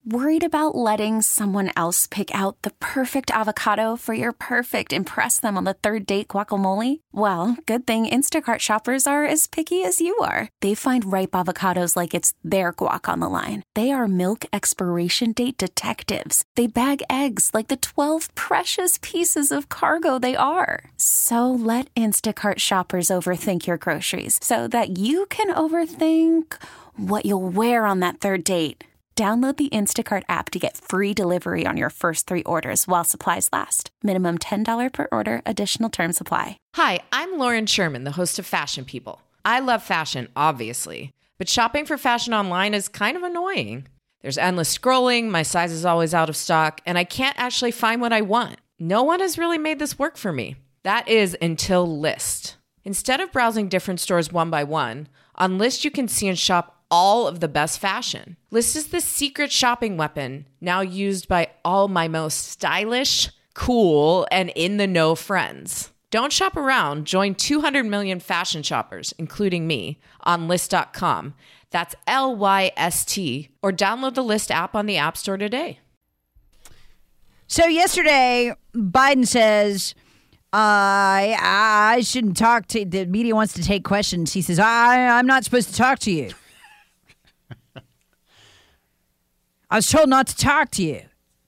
Worried about letting someone else pick out the perfect avocado for your perfect impress them on the third date guacamole? Well, good thing Instacart shoppers are as picky as you are. They find ripe avocados like it's their guac on the line. They are milk expiration date detectives. They bag eggs like the 12 precious pieces of cargo they are. So let Instacart shoppers overthink your groceries so that you can overthink what you'll wear on that third date. Download the Instacart app to get free delivery on your first 3 orders while supplies last. Minimum $10 per order. Additional terms apply. Hi, I'm Lauren Sherman, the host of Fashion People. I love fashion, obviously, but shopping for fashion online is kind of annoying. There's endless scrolling, my size is always out of stock, and I can't actually find what I want. No one has really made this work for me. That is until Lyst. Instead of browsing different stores one by one, on Lyst you can see and shop all of the best fashion. Lyst is the secret shopping weapon now used by all my most stylish, cool, and in-the-know friends. Don't shop around. Join 200 million fashion shoppers, including me, on Lyst.com. That's Lyst, or download the Lyst app on the App Store today. So yesterday, Biden says, I shouldn't talk to, the media wants to take questions. He says, I'm not supposed to talk to you. I was told not to talk to you.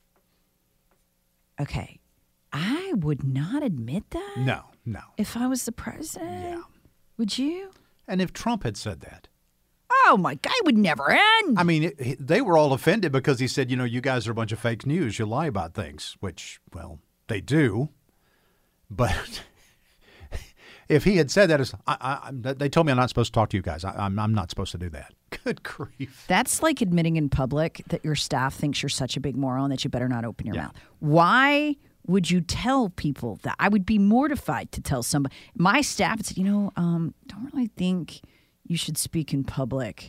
Okay. I would not admit that. No. If I was the president. Yeah. Would you? And if Trump had said that. Oh, my God, it would never end. I mean, they were all offended because he said, you guys are a bunch of fake news. You lie about things, which, well, they do. But if he had said that, they told me I'm not supposed to talk to you guys. I'm not supposed to do that. Good grief. That's like admitting in public that your staff thinks you're such a big moron that you better not open your mouth. Why would you tell people that? I would be mortified to tell somebody. My staff said, don't really think you should speak in public.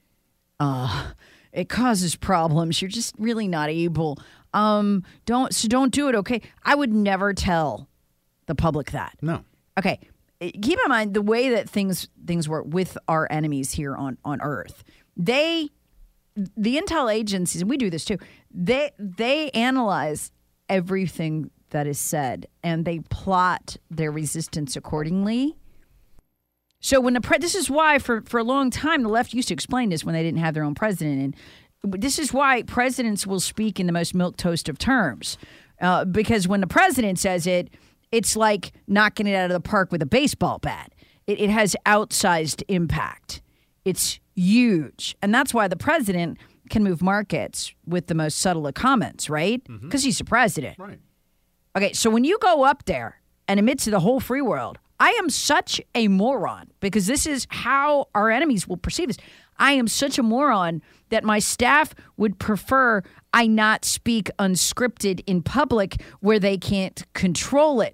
It causes problems. You're just really not able. Don't do it, okay? I would never tell the public that. No. Okay. Keep in mind the way that things work with our enemies here on Earth. The intel agencies, and we do this too, they analyze everything that is said and they plot their resistance accordingly. So when this is why for a long time the left used to explain this when they didn't have their own president, and this is why presidents will speak in the most milquetoast of terms, because when the president says it, it's like knocking it out of the park with a baseball bat. It has outsized impact. It's huge. And that's why the president can move markets with the most subtle of comments, right? Because he's the president. Right. Okay, so when you go up there and admit to the whole free world, I am such a moron, because this is how our enemies will perceive this. I am such a moron that my staff would prefer I not speak unscripted in public where they can't control it.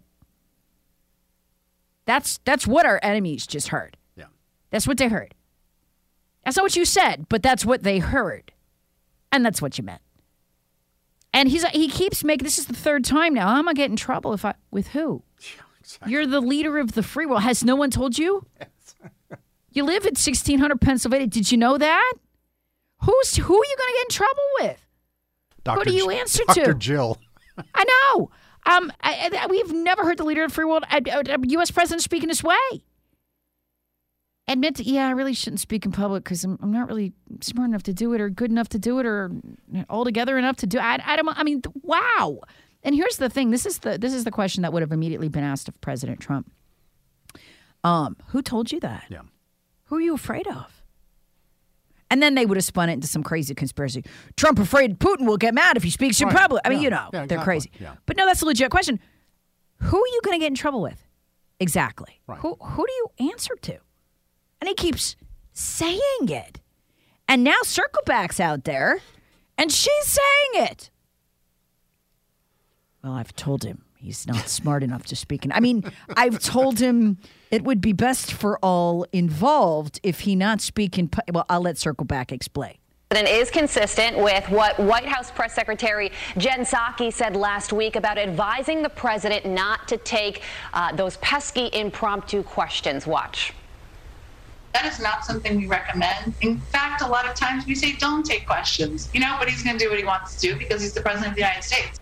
That's what our enemies just heard. Yeah. That's what they heard. That's not what you said, but that's what they heard. And that's what you meant. And he keeps making, this is the third time now. How am I getting in trouble with who? Yeah, exactly. You're the leader of the free world. Has no one told you? Yes. You live in 1600 Pennsylvania. Did you know that? Who are you going to get in trouble with? Who do you answer to? Dr. Jill. I know. We've never heard the leader of the free world, a U.S. president, speaking this way. Admit, I really shouldn't speak in public because I'm not really smart enough to do it, or good enough to do it, or altogether enough to do it. Wow. And here's the thing. This is the question that would have immediately been asked of President Trump. Who told you that? Yeah. Who are you afraid of? And then they would have spun it into some crazy conspiracy. Trump afraid Putin will get mad if he speaks in public. I mean, exactly. They're crazy. Yeah. But no, that's a legit question. Who are you going to get in trouble with? Exactly. Right. Who do you answer to? And he keeps saying it. And now Circleback's out there, and she's saying it. Well, I've told him he's not smart enough to speak. I've told him it would be best for all involved if he not speak in. Well, I'll let Circleback explain. And is consistent with what White House Press Secretary Jen Psaki said last week about advising the president not to take those pesky impromptu questions. Watch. That is not something we recommend. In fact, a lot of times we say don't take questions, but he's going to do what he wants to do because he's the president of the United States.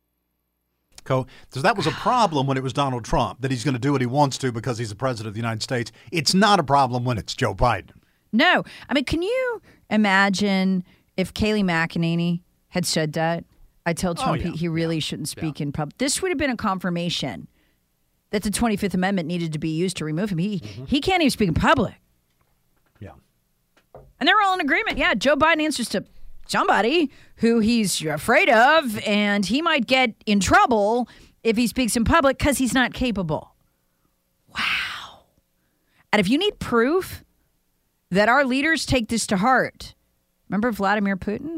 So that was a problem when it was Donald Trump, that he's going to do what he wants to because he's the president of the United States. It's not a problem when it's Joe Biden. No. I mean, can you imagine if Kayleigh McEnany had said that? I tell Trump he really shouldn't speak in public. This would have been a confirmation that the 25th Amendment needed to be used to remove him. He can't even speak in public. Yeah. And they're all in agreement. Yeah, Joe Biden answers to somebody who he's afraid of, and he might get in trouble if he speaks in public because he's not capable. Wow. And if you need proof that our leaders take this to heart, remember Vladimir Putin?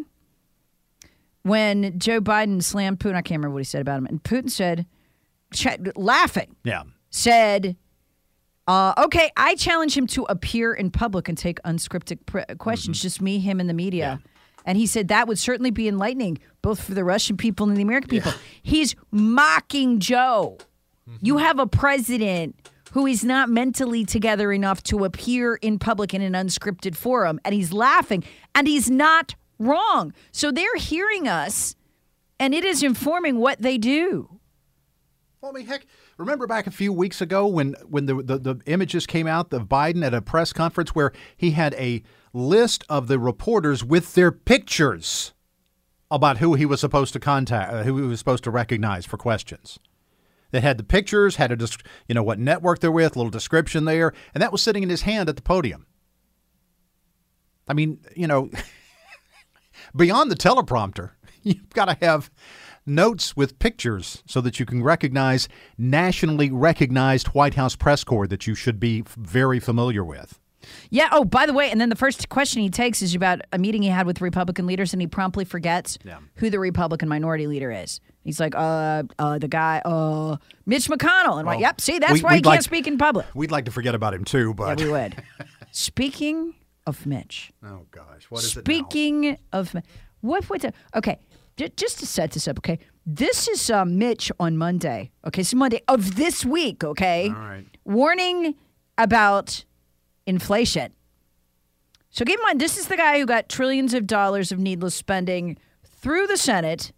When Joe Biden slammed Putin, I can't remember what he said about him, and Putin said, laughing, said, okay, I challenge him to appear in public and take unscripted questions, just me, him, and the media. Yeah. And he said that would certainly be enlightening, both for the Russian people and the American people. Yeah. He's mocking Joe. You have a president who is not mentally together enough to appear in public in an unscripted forum, and he's laughing, and he's not wrong. So they're hearing us, and it is informing what they do. Well, I mean, heck, remember back a few weeks ago when the images came out of Biden at a press conference where he had a list of the reporters with their pictures about who he was supposed to contact, who he was supposed to recognize for questions. They had the pictures, had what network they're with, a little description there, and that was sitting in his hand at the podium. I mean, beyond the teleprompter, you've got to have notes with pictures so that you can recognize nationally recognized White House press corps that you should be very familiar with. Yeah. Oh, by the way, and then the first question he takes is about a meeting he had with Republican leaders, and he promptly forgets who the Republican minority leader is. He's like, the guy, Mitch McConnell. And yep, see, that's why he can't speak in public. We'd like to forget about him too, but. Yeah, we would. Speaking of Mitch. Oh, gosh. What is Speaking it now? of, okay, just to set this up, okay? This is Mitch on Monday. Okay, so Monday of this week, okay? All right. Warning about inflation. So keep in mind, this is the guy who got trillions of dollars of needless spending through the Senate.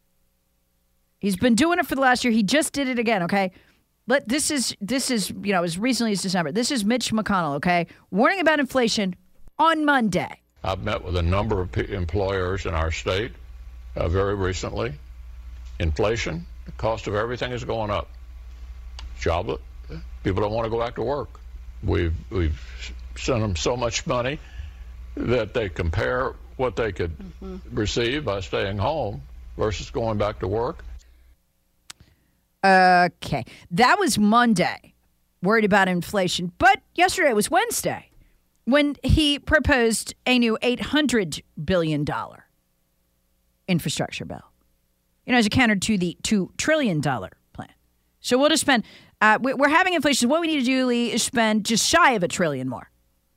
He's been doing it for the last year. He just did it again, okay? But this is as recently as December. This is Mitch McConnell, okay? Warning about inflation on Monday. I've met with a number of employers in our state very recently. Inflation, the cost of everything is going up. Jobless, people don't want to go back to work. We've sent them so much money that they compare what they could receive by staying home versus going back to work. Okay. That was Monday, worried about inflation. But yesterday was Wednesday when he proposed a new $800 billion infrastructure bill. As a counter to the $2 trillion plan. So we'll just spend, we're having inflation. What we need to do, Lee, is spend just shy of $1 trillion more.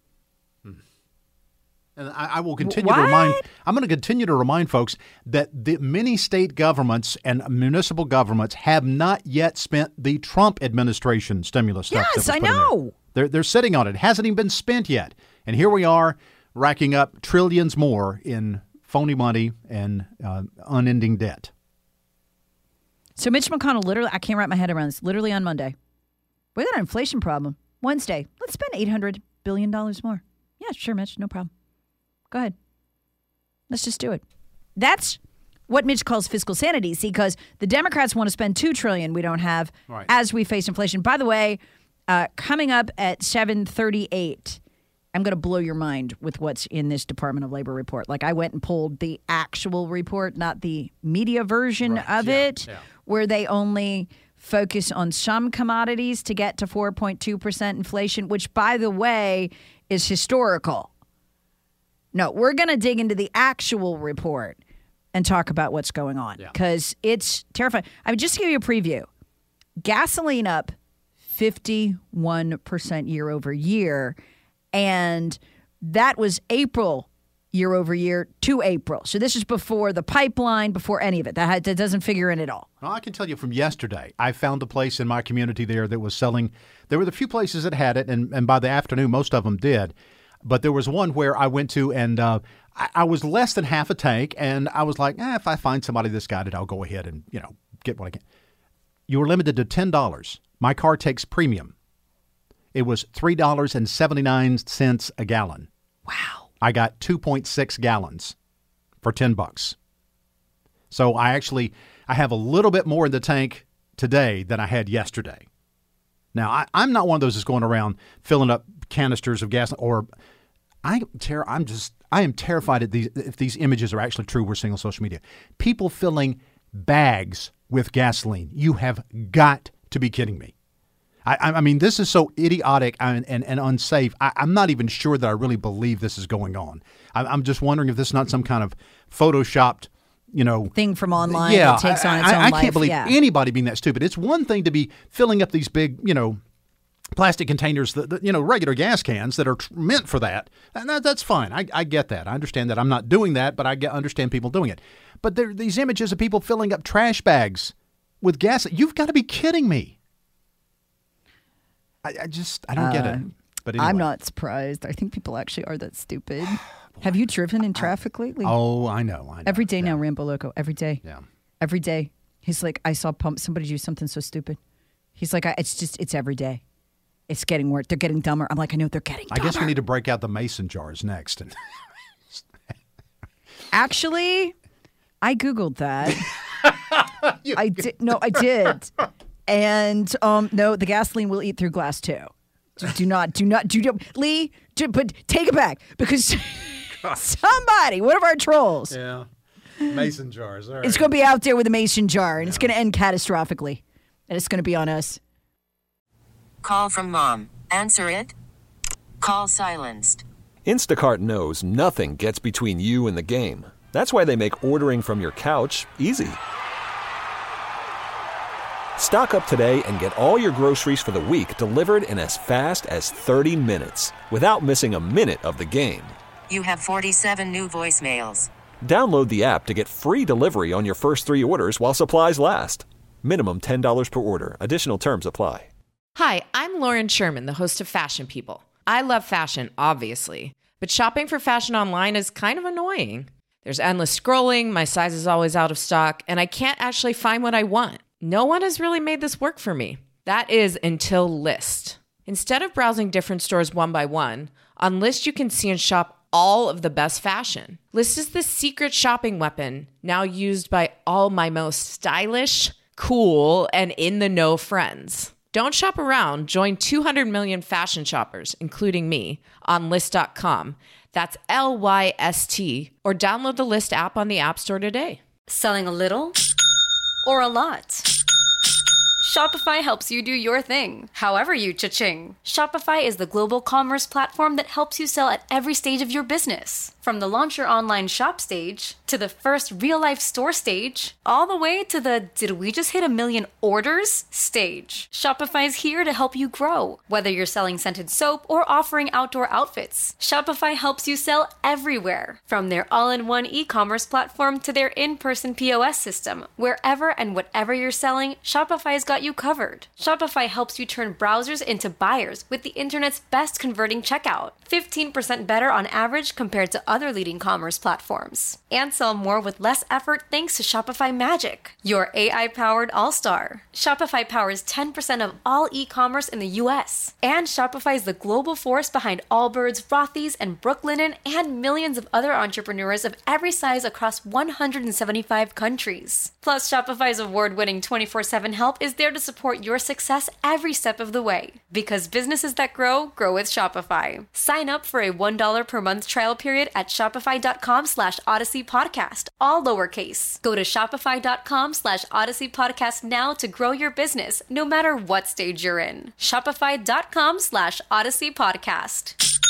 And I will continue to remind, I'm going to continue to remind folks that the many state governments and municipal governments have not yet spent the Trump administration stimulus stuff. Yes, I know. They're sitting on it. It hasn't even been spent yet. And here we are racking up trillions more in phony money and unending debt. So Mitch McConnell literally, I can't wrap my head around this, literally on Monday, we got an inflation problem. Wednesday, let's spend $800 billion more. Yeah, sure, Mitch, no problem. Go ahead. Let's just do it. That's what Mitch calls fiscal sanity. See, because the Democrats want to spend $2 trillion we don't have as we face inflation. By the way, coming up at 7:38, I'm going to blow your mind with what's in this Department of Labor report. Like, I went and pulled the actual report, not the media version of it, where they only focus on some commodities to get to 4.2% inflation, which, by the way, is historical. No, we're going to dig into the actual report and talk about what's going on because it's terrifying. I mean, just to give you a preview, gasoline up 51% year over year. And that was April year over year to April. So this is before the pipeline, before any of it. That doesn't figure in at all. Well, I can tell you from yesterday, I found a place in my community there that was selling. There were the few places that had it, and by the afternoon, most of them did. But there was one where I went to, and I was less than half a tank, and I was like, if I find somebody that's got it, I'll go ahead and, get what I can. You were limited to $10. My car takes premium. It was $3.79 a gallon. Wow. I got 2.6 gallons for $10. So I have a little bit more in the tank today than I had yesterday. Now, I'm not one of those that's going around filling up canisters of gas, I am terrified if these images are actually true we're seeing on social media. People filling bags with gasoline. You have got to be kidding me. I mean, this is so idiotic and unsafe. I'm not even sure that I really believe this is going on. I'm just wondering if this is not some kind of photoshopped, thing from online that takes on its own life. I can't believe anybody being that stupid. It's one thing to be filling up these big, plastic containers, regular gas cans that are meant for that. And that's fine. I get that. I understand that. I'm not doing that, but I understand people doing it. But there are these images of people filling up trash bags with gas. You've got to be kidding me. I don't get it. But anyway. I'm not surprised. I think people actually are that stupid. Have you driven in traffic lately? Oh, I know. Every day now, Rambo Loco. Every day. Yeah. Every day. He's like, I saw somebody do something so stupid. He's like, it's every day. It's getting worse. They're getting dumber. I'm like, I know they're getting dumber. I guess we need to break out the mason jars next. Actually, I Googled that. I did. No, I did. And no, the gasoline will eat through glass too. Do not, Lee. But take it back because somebody, one of our trolls, mason jars. All right. It's going to be out there with a mason jar, and it's going to end catastrophically, and it's going to be on us. Call from mom. Answer it. Call silenced. Instacart knows nothing gets between you and the game. That's why they make ordering from your couch easy. Stock up today and get all your groceries for the week delivered in as fast as 30 minutes without missing a minute of the game. You have 47 new voicemails. Download the app to get free delivery on your first 3 orders while supplies last. Minimum $10 per order. Additional terms apply. Hi, I'm Lauren Sherman, the host of Fashion People. I love fashion, obviously, but shopping for fashion online is kind of annoying. There's endless scrolling, my size is always out of stock, and I can't actually find what I want. No one has really made this work for me. That is until Lyst. Instead of browsing different stores one by one, on Lyst you can see and shop all of the best fashion. Lyst is the secret shopping weapon now used by all my most stylish, cool, and in-the-know friends. Don't shop around. Join 200 million fashion shoppers, including me, on Lyst.com. That's LYST. Or download the Lyst app on the App Store today. Selling a little or a lot? Shopify helps you do your thing, however you cha-ching. Shopify is the global commerce platform that helps you sell at every stage of your business. From the launch your online shop stage, to the first real-life store stage, all the way to the did we just hit 1 million orders stage. Shopify's here to help you grow. Whether you're selling scented soap or offering outdoor outfits, Shopify helps you sell everywhere. From their all-in-one e-commerce platform to their in-person POS system, wherever and whatever you're selling, Shopify's got you covered. Shopify helps you turn browsers into buyers with the internet's best converting checkout. 15% better on average compared to other leading commerce platforms. And sell more with less effort thanks to Shopify Magic, your AI-powered all-star. Shopify powers 10% of all e-commerce in the U.S. And Shopify is the global force behind Allbirds, Rothy's, and Brooklinen, and millions of other entrepreneurs of every size across 175 countries. Plus, Shopify's award-winning 24/7 help is there to support your success every step of the way. Because businesses that grow with Shopify. Sign up for a $1 per month trial period at shopify.com/Odyssey Podcast, all lowercase. Go to shopify.com/Odyssey Podcast now to grow your business, no matter what stage you're in. Shopify.com/Odyssey Podcast.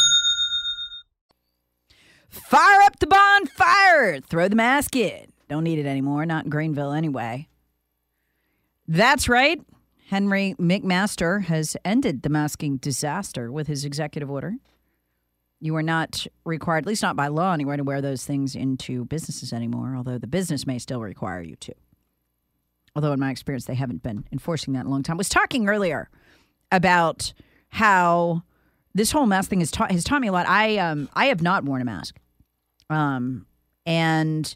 Fire up the bonfire! Throw the mask in. Don't need it anymore, not in Greenville anyway. That's right. Henry McMaster has ended the masking disaster with his executive order. You are not required, at least not by law anywhere, to wear those things into businesses anymore, although the business may still require you to. Although in my experience, they haven't been enforcing that in a long time. I was talking earlier about how this whole mask thing has taught me a lot. I have not worn a mask. And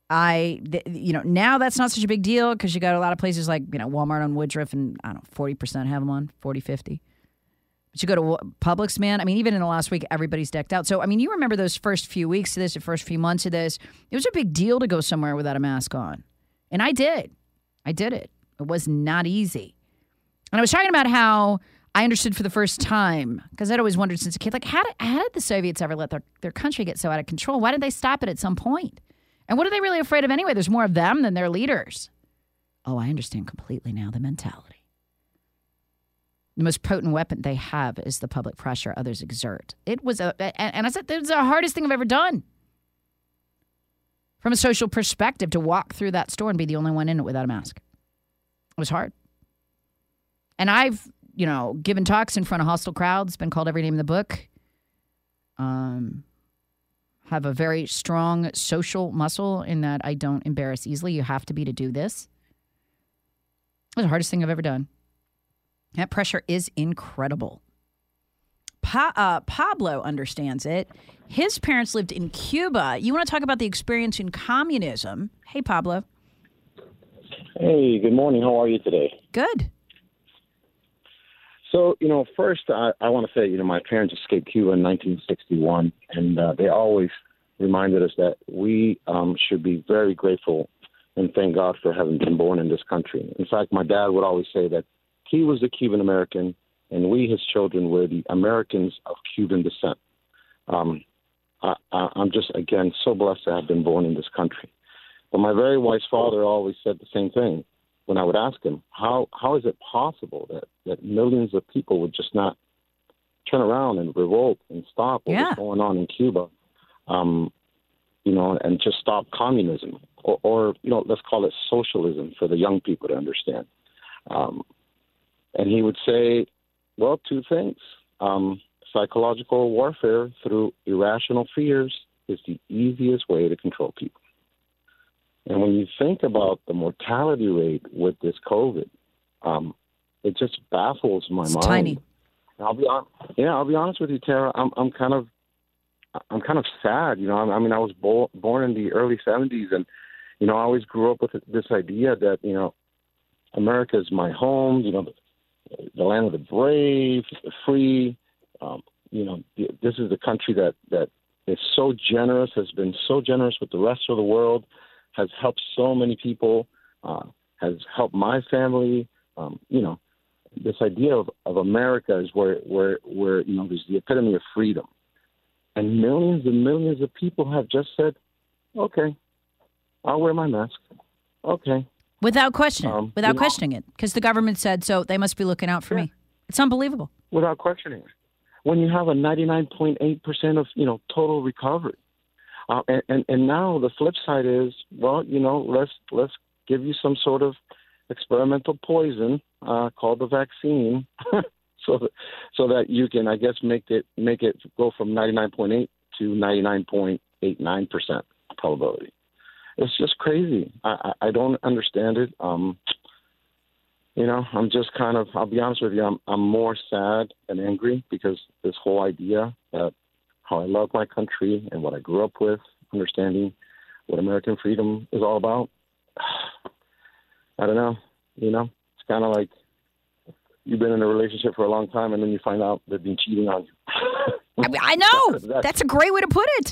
now that's not such a big deal because you got a lot of places like, Walmart on Woodruff and, 40% have them on, 40, 50. But you go to Publix, man. I mean, even in the last week, everybody's decked out. So, I mean, you remember those first few weeks of this, the first few months of this. It was a big deal to go somewhere without a mask on. And I did. I did it. It was not easy. And I was talking about how I understood for the first time, because I'd always wondered since a kid, like, how did the Soviets ever let their country get so out of control? Why did they stop it at some point? And what are they really afraid of anyway? There's more of them than their leaders. Oh, I understand completely now the mentality. The most potent weapon they have is the public pressure others exert. It was and I said, it was the hardest thing I've ever done. From a social perspective, to walk through that store and be the only one in it without a mask. It was hard. And I've, given talks in front of hostile crowds, been called every name in the book. Have a very strong social muscle in that I don't embarrass easily. You have to be to do this. It was the hardest thing I've ever done. That pressure is incredible. Pablo understands it. His parents lived in Cuba. You want to talk about the experience in communism? Hey, Pablo. Hey, good morning. How are you today? Good. So, first I want to say, my parents escaped Cuba in 1961, and they always reminded us that we should be very grateful and thank God for having been born in this country. In fact, my dad would always say that he was a Cuban American, and we, his children, were the Americans of Cuban descent. I'm just, again, so blessed to have been born in this country. But my very wise father always said the same thing when I would ask him, how is it possible that millions of people would just not turn around and revolt and stop what was going on in Cuba, and just stop communism or let's call it socialism for the young people to understand. And he would say, well, two things. Psychological warfare through irrational fears is the easiest way to control people. And when you think about the mortality rate with this COVID, it just baffles my mind. Tiny. I'll be honest with you, Tara. I'm kind of sad. I was born in the early 70s, and I always grew up with this idea that America is my home. The land of the brave, the free. This is the country that is so generous, has been so generous with the rest of the world, has helped so many people, has helped my family. This idea of America is where there's the epitome of freedom. And millions of people have just said, okay, I'll wear my mask. Okay. Without question, questioning it, because the government said so. They must be looking out for me. It's unbelievable. Without questioning it. When you have a 99.8% of total recovery, and now the flip side is, well, let's give you some sort of experimental poison called the vaccine, so that you can, I guess, make it go from 99.8 to 99.89% probability. It's just crazy. I don't understand it. I'm just kind of, I'll be honest with you, I'm more sad than angry because this whole idea that how I love my country and what I grew up with, understanding what American freedom is all about. I don't know. It's kind of like you've been in a relationship for a long time and then you find out they've been cheating on you. I know. That's a great way to put it.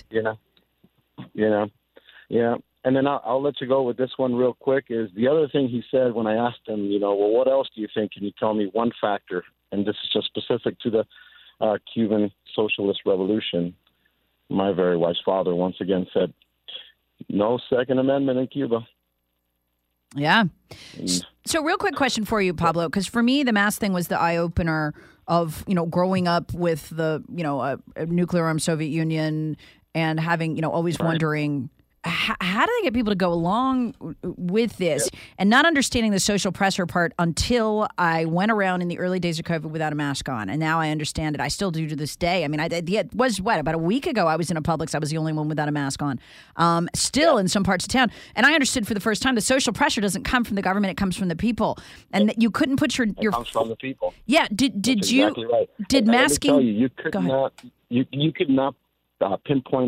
Yeah. And then I'll let you go with this one real quick. Is the other thing he said when I asked him, well, what else do you think? Can you tell me one factor? And this is just specific to the Cuban Socialist Revolution. My very wise father once again said, no Second Amendment in Cuba. Yeah. So real quick question for you, Pablo, because for me, the mask thing was the eye-opener of, growing up with the, a nuclear-armed Soviet Union and having, always wondering how do they get people to go along with this and not understanding the social pressure part until I went around in the early days of COVID without a mask on. And now I understand it. I still do to this day. I mean, it was about a week ago I was in a Publix. I was the only one without a mask on, still in some parts of town. And I understood for the first time the social pressure doesn't come from the government. It comes from the people. And that you couldn't put your... It comes from the people. Yeah. Did you... Exactly right. Did masking... Let me tell you could not pinpoint...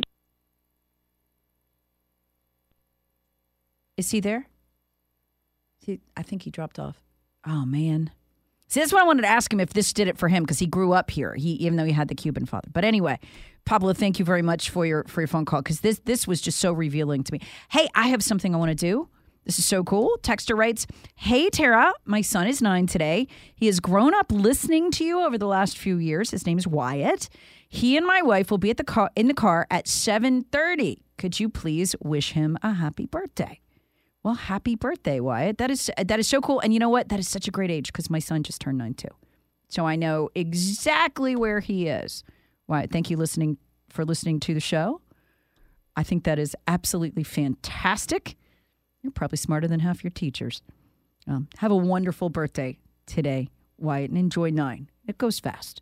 Is he there? I think he dropped off. Oh, man. See, that's why I wanted to ask him if this did it for him, because he grew up here, even though he had the Cuban father. But anyway, Pablo, thank you very much for your phone call, because this was just so revealing to me. Hey, I have something I want to do. This is so cool. Texter writes, "Hey, Tara, my son is 9 today. He has grown up listening to you over the last few years. His name is Wyatt. He and my wife will be in the car at 7:30. Could you please wish him a happy birthday?" Well, happy birthday, Wyatt. That is so cool. And you know what? That is such a great age because my son just turned 9 too. So I know exactly where he is. Wyatt, thank you for listening to the show. I think that is absolutely fantastic. You're probably smarter than half your teachers. Have a wonderful birthday today, Wyatt, and enjoy 9. It goes fast.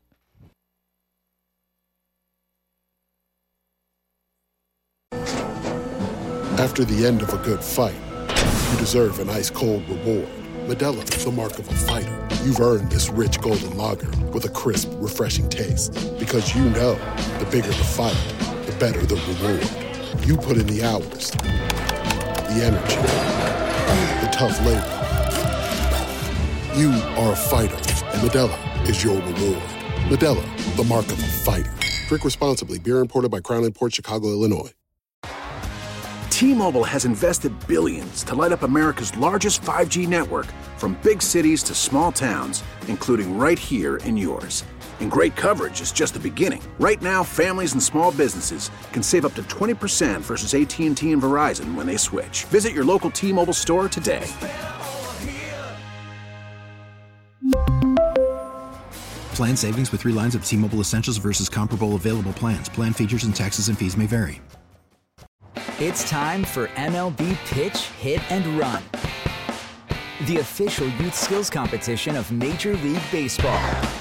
After the end of a good fight, you deserve an ice-cold reward. Modelo is the mark of a fighter. You've earned this rich golden lager with a crisp, refreshing taste. Because you know, the bigger the fight, the better the reward. You put in the hours, the energy, the tough labor. You are a fighter, and Modelo is your reward. Modelo, the mark of a fighter. Drink responsibly. Beer imported by Crown Imports, Chicago, Illinois. T-Mobile has invested billions to light up America's largest 5G network, from big cities to small towns, including right here in yours. And great coverage is just the beginning. Right now, families and small businesses can save up to 20% versus AT&T and Verizon when they switch. Visit your local T-Mobile store today. Plan savings with 3 lines of T-Mobile Essentials versus comparable available plans. Plan features and taxes and fees may vary. It's time for MLB Pitch, Hit, and Run, the official youth skills competition of Major League Baseball.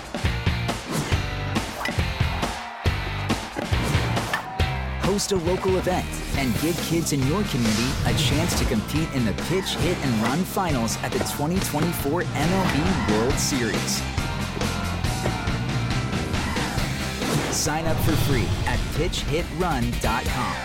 Host a local event and give kids in your community a chance to compete in the Pitch, Hit, and Run finals at the 2024 MLB World Series. Sign up for free at pitchhitrun.com.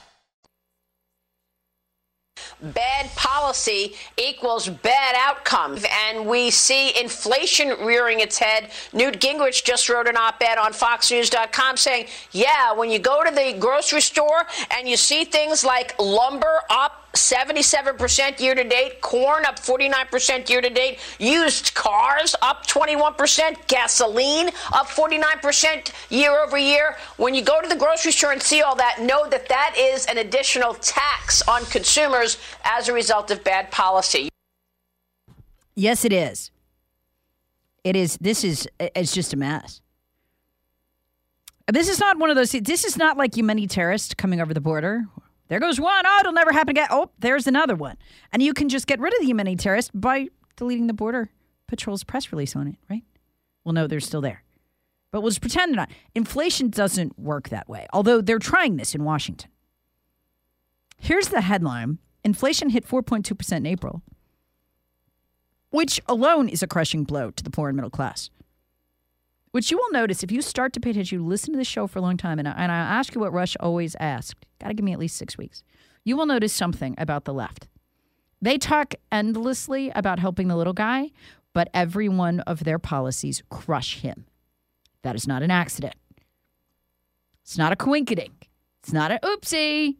Bad policy equals bad outcomes, and we see inflation rearing its head. Newt Gingrich just wrote an op-ed on FoxNews.com saying, yeah, when you go to the grocery store and you see things like lumber up 77% year-to-date, corn up 49% year-to-date, used cars up 21%, gasoline up 49% year-over-year. When you go to the grocery store and see all that, know that that is an additional tax on consumers as a result of bad policy. Yes, it is. It is. It's just a mess. This is not one of those. This is not like Yemeni terrorists coming over the border. There goes one. Oh, it'll never happen again. Oh, there's another one. And you can just get rid of the Yemeni terrorist by deleting the Border Patrol's press release on it, right? Well, no, they're still there. But we'll just pretend they're not. Inflation doesn't work that way, although they're trying this in Washington. Here's the headline. Inflation hit 4.2% in April, which alone is a crushing blow to the poor and middle class. Which you will notice if you start to pay attention, you listen to the show for a long time, and I ask you what Rush always asked. Got to give me at least 6 weeks. You will notice something about the left. They talk endlessly about helping the little guy, but every one of their policies crush him. That is not an accident. It's not a coinkydink. It's not an oopsie.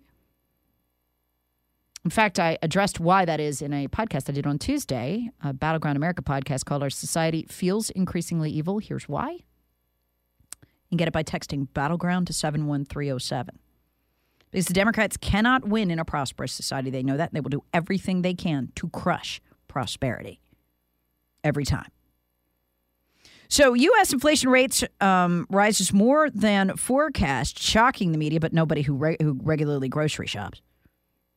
In fact, I addressed why that is in a podcast I did on Tuesday, a Battleground America podcast called Our Society Feels Increasingly Evil. Here's why. You can get it by texting Battleground to 71307. Because the Democrats cannot win in a prosperous society. They know that. They will do everything they can to crush prosperity. Every time. So U.S. inflation rates rises more than forecast, shocking the media, but nobody who regularly grocery shops.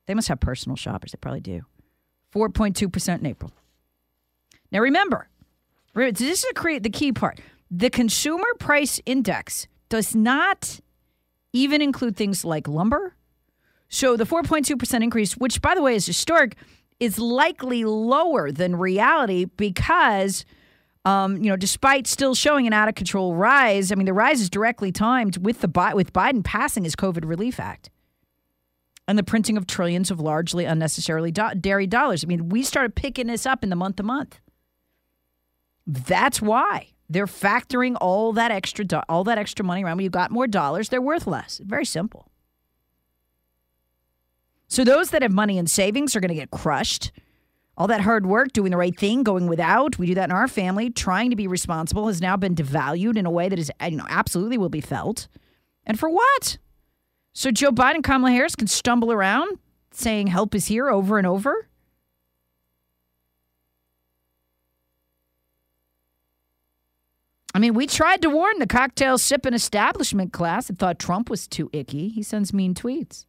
They must have personal shoppers. They probably do. 4.2% in April. Now remember, this is the key part. The Consumer Price Index does not even include things like lumber. So the 4.2% increase, which, by the way, is historic, is likely lower than reality because, despite still showing an out-of-control rise, the rise is directly timed with Biden passing his COVID Relief Act and the printing of trillions of largely unnecessarily dairy dollars. We started picking this up in the month-to-month. That's why they're factoring all that extra money around. When you got more dollars, they're worth less. Very simple. So those that have money in savings are going to get crushed. All that hard work, doing the right thing, going without, we do that in our family, trying to be responsible has now been devalued in a way that is, absolutely will be felt. And for what? So Joe Biden and Kamala Harris can stumble around saying help is here over and over? We tried to warn the cocktail sipping establishment class that thought Trump was too icky. He sends mean tweets.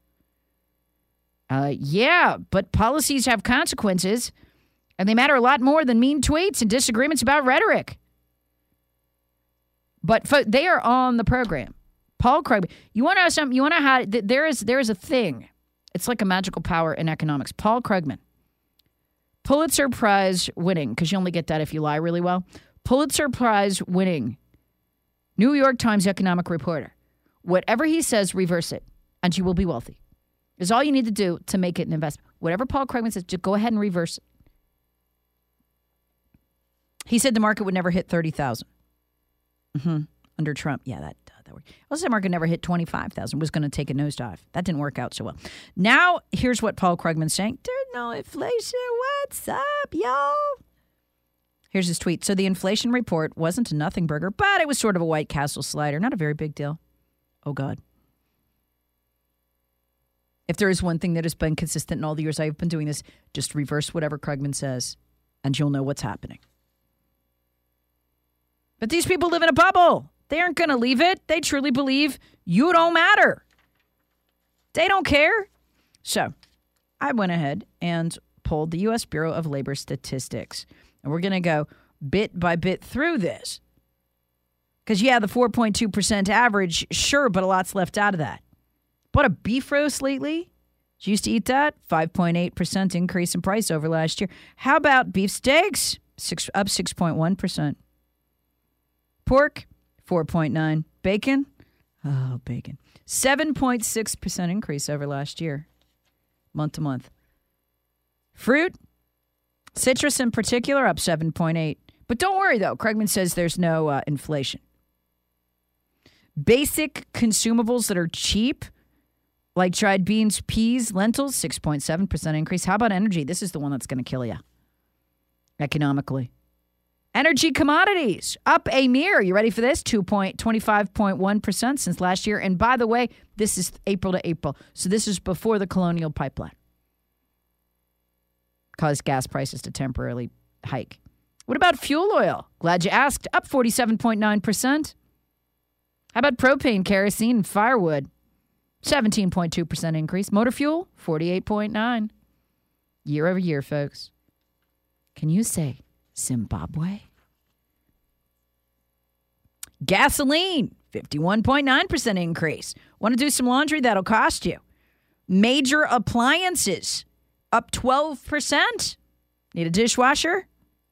Yeah, but policies have consequences, and they matter a lot more than mean tweets and disagreements about rhetoric. But they are on the program. Paul Krugman, you want to know something? You want to know how there is a thing. It's like a magical power in economics. Paul Krugman, Pulitzer Prize winning, because you only get that if you lie really well. Pulitzer Prize winning New York Times economic reporter. Whatever he says, reverse it, and you will be wealthy. Is all you need to do to make it an investment. Whatever Paul Krugman says, just go ahead and reverse it. He said the market would never hit 30,000 under Trump. Yeah, that worked. Also, the market never hit 25,000. Was going to take a nosedive. That didn't work out so well. Now, here's what Paul Krugman's saying. There's no inflation. What's up, y'all? Here's his tweet. So the inflation report wasn't a nothing burger, but it was sort of a White Castle slider. Not a very big deal. Oh, God. If there is one thing that has been consistent in all the years I've been doing this, just reverse whatever Krugman says, and you'll know what's happening. But these people live in a bubble. They aren't going to leave it. They truly believe you don't matter. They don't care. So I went ahead and pulled the U.S. Bureau of Labor Statistics. And we're going to go bit by bit through this. Because, the 4.2% average, sure, but a lot's left out of that. Bought a beef roast lately. Did you used to eat that? 5.8% increase in price over last year. How about beef steaks? Up 6.1%. Pork, 4.9%. Bacon? Oh, bacon. 7.6% increase over last year, month to month. Fruit, citrus in particular, up 7.8%. But don't worry, though. Krugman says there's no inflation. Basic consumables that are cheap, like dried beans, peas, lentils, 6.7% increase. How about energy? This is the one that's going to kill you economically. Energy commodities up a mere, you ready for this? 25.1% since last year. And by the way, this is April to April. So this is before the Colonial Pipeline caused gas prices to temporarily hike. What about fuel oil? Glad you asked. Up 47.9%. How about propane, kerosene, and firewood? 17.2% increase. Motor fuel, 48.9%. Year over year, folks. Can you say Zimbabwe? Gasoline, 51.9% increase. Want to do some laundry? That'll cost you. Major appliances, up 12%. Need a dishwasher?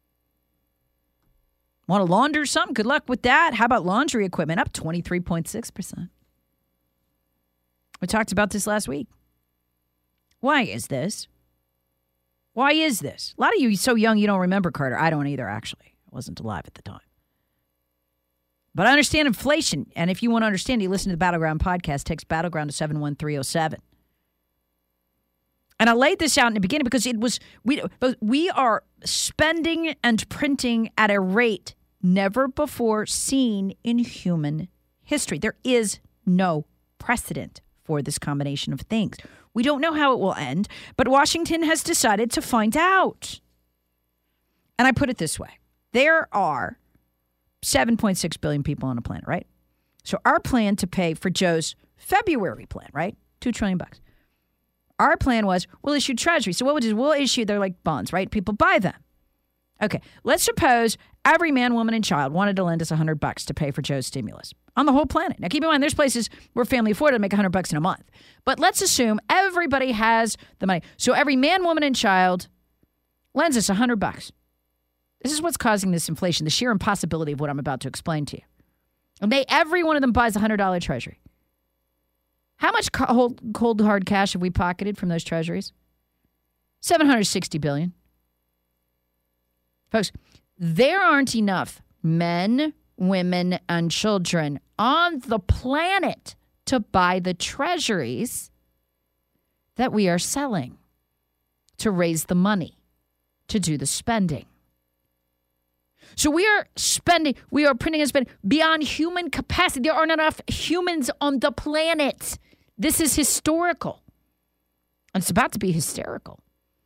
Want to launder something? Good luck with that. How about laundry equipment? Up 23.6%. We talked about this last week. Why is this? Why is this? A lot of you so young you don't remember, Carter. I don't either, actually. I wasn't alive at the time. But I understand inflation. And if you want to understand, you listen to the Battleground podcast. Text Battleground to 71307. And I laid this out in the beginning because we are spending and printing at a rate never before seen in human history. There is no precedent for this combination of things. We don't know how it will end, but Washington has decided to find out. And I put it this way. There are 7.6 billion people on the planet, right? So our plan to pay for Joe's February plan, right? $2 trillion. Our plan was we'll issue treasuries. So what we'll do is we'll issue, they're like bonds, right? People buy them. Okay, let's suppose every man, woman, and child wanted to lend us $100 to pay for Joe's stimulus on the whole planet. Now, keep in mind, there's places where family afford to make $100 in a month. But let's assume everybody has the money. So every man, woman, and child lends us $100. This is what's causing this inflation, the sheer impossibility of what I'm about to explain to you. And every one of them buys a $100 treasury. How much cold hard cash have we pocketed from those treasuries? $760 billion. Folks, there aren't enough men, women, and children on the planet to buy the treasuries that we are selling to raise the money, to do the spending. So we are printing and spending beyond human capacity. There aren't enough humans on the planet. This is historical. And it's about to be hysterical.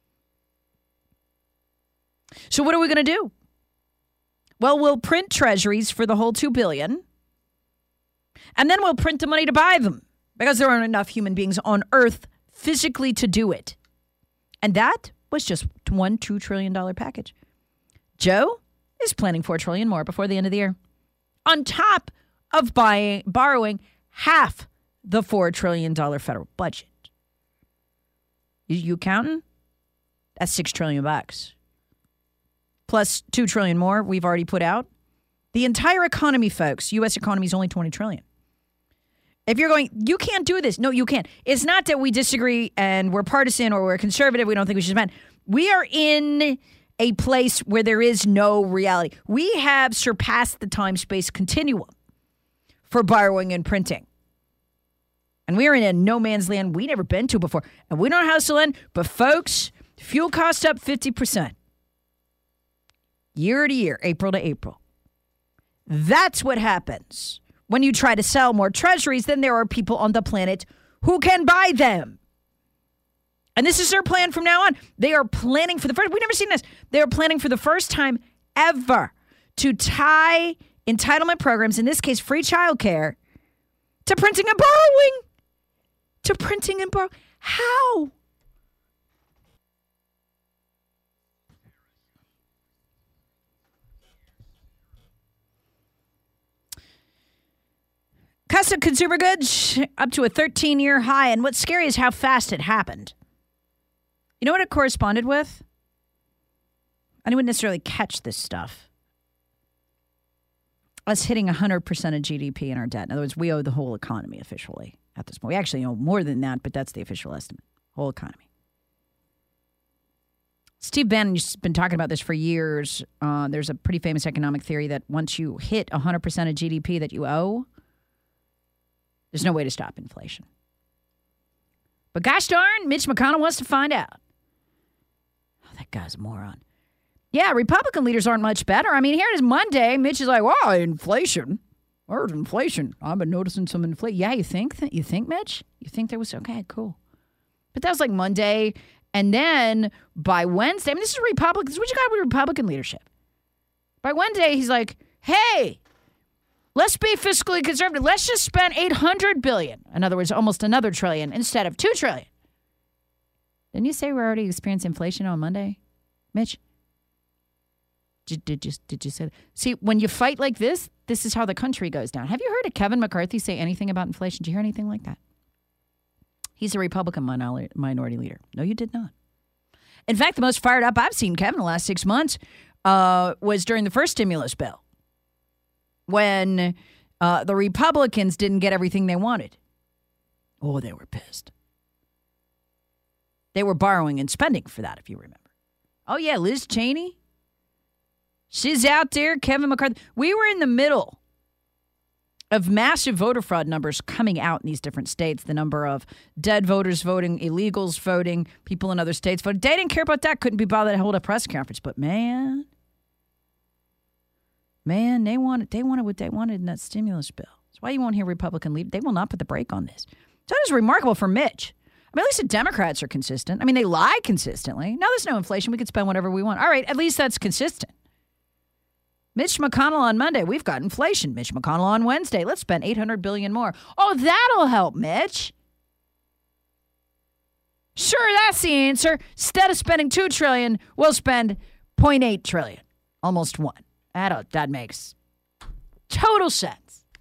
So what are we going to do? Well, we'll print treasuries for the whole $2 billion. And then we'll print the money to buy them because there aren't enough human beings on Earth physically to do it. And that was just one $2 trillion package. Joe is planning $4 trillion more before the end of the year, on top of borrowing half the $4 trillion federal budget. You counting? That's $6 trillion bucks. Plus $2 trillion more we've already put out. The entire economy, folks, U.S. economy is only $20 trillion. If you're going, you can't do this. No, you can't. It's not that we disagree and we're partisan or we're conservative. We don't think we should spend. We are in a place where there is no reality. We have surpassed the time-space continuum for borrowing and printing. And we are in a no man's land we never been to before. And we don't know how to lend, but folks, fuel costs up 50%. Year to year, April to April. That's what happens when you try to sell more treasuries. Then there are people on the planet who can buy them. And this is their plan from now on. They are planning for the first, we've never seen this. They are planning for the first time ever to tie entitlement programs, in this case, free childcare, to printing and borrowing. To printing and borrowing. How? Cost of consumer goods up to a 13-year high. And what's scary is how fast it happened. You know what it corresponded with? I didn't necessarily catch this stuff. Us hitting 100% of GDP in our debt. In other words, we owe the whole economy officially at this point. We actually owe more than that, but that's the official estimate. Whole economy. Steve Bannon's been talking about this for years. There's a pretty famous economic theory that once you hit 100% of GDP that you owe, there's no way to stop inflation. But gosh darn, Mitch McConnell wants to find out. Oh, that guy's a moron. Yeah, Republican leaders aren't much better. I mean, here it is Monday. Mitch is like, wow, inflation. Where's inflation? I've been noticing some inflation. Yeah, you think, Mitch? You think there was, okay, cool. But that was like Monday. And then by Wednesday, I mean, this is Republican. This is what you got with Republican leadership. By Wednesday, he's like, hey, let's be fiscally conservative. Let's just spend $800 billion. In other words, almost another trillion instead of $2 trillion. Didn't you say we're already experiencing inflation on Monday, Mitch? Did you say that? See, when you fight like this is how the country goes down. Have you heard of Kevin McCarthy say anything about inflation? Did you hear anything like that? He's a Republican minority leader. No, you did not. In fact, the most fired up I've seen Kevin in the last 6 months was during the first stimulus bill, when the Republicans didn't get everything they wanted. Oh, they were pissed. They were borrowing and spending for that, if you remember. Oh, yeah, Liz Cheney. She's out there, Kevin McCarthy. We were in the middle of massive voter fraud numbers coming out in these different states. The number of dead voters voting, illegals voting, people in other states voting. They didn't care about that. Couldn't be bothered to hold a press conference. But man, they wanted what they wanted in that stimulus bill. That's why you won't hear Republican leaders. They will not put the brake on this. So that is remarkable for Mitch. I mean, at least the Democrats are consistent. I mean, they lie consistently. Now there's no inflation. We can spend whatever we want. All right, at least that's consistent. Mitch McConnell on Monday, we've got inflation. Mitch McConnell on Wednesday, let's spend $800 billion more. Oh, that'll help, Mitch. Sure, that's the answer. Instead of spending $2 trillion, we'll spend $0.8 trillion. Almost $1. That makes total sense.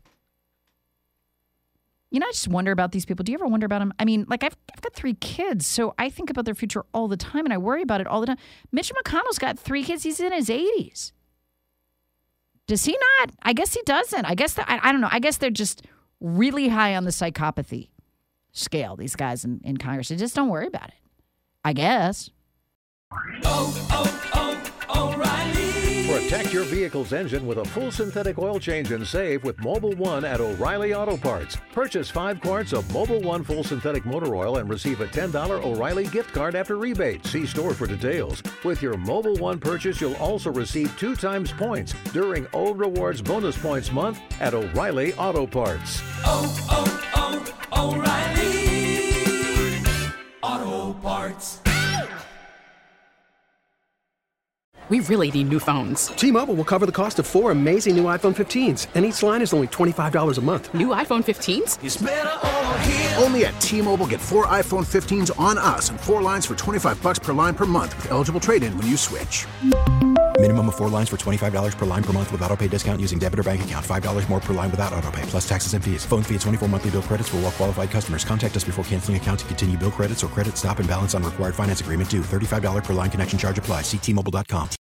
You know, I just wonder about these people. Do you ever wonder about them? I mean, like, I've got 3 kids, so I think about their future all the time, and I worry about it all the time. Mitch McConnell's got 3 kids. He's in his 80s. Does he not? I guess he doesn't. I guess I don't know. I guess they're just really high on the psychopathy scale, these guys in Congress. They just don't worry about it, I guess. O'Reilly. Protect your vehicle's engine with a full synthetic oil change and save with Mobil 1 at O'Reilly Auto Parts. Purchase 5 quarts of Mobil 1 full synthetic motor oil and receive a $10 O'Reilly gift card after rebate. See store for details. With your Mobil 1 purchase, you'll also receive 2 times points during O Rewards Bonus Points Month at O'Reilly Auto Parts. O'Reilly Auto Parts. We really need new phones. T-Mobile will cover the cost of 4 amazing new iPhone 15s, and each line is only $25 a month. New iPhone 15s? It's better over here. Only at T-Mobile, get 4 iPhone 15s on us and 4 lines for $25 per line per month with eligible trade-in when you switch. Minimum of 4 lines for $25 per line per month with autopay discount using debit or bank account. $5 more per line without autopay, plus taxes and fees. Phone fee at 24 monthly bill credits for well-qualified customers. Contact us before canceling account to continue bill credits or credit stop and balance on required finance agreement due. $35 per line connection charge applies. See T-Mobile.com.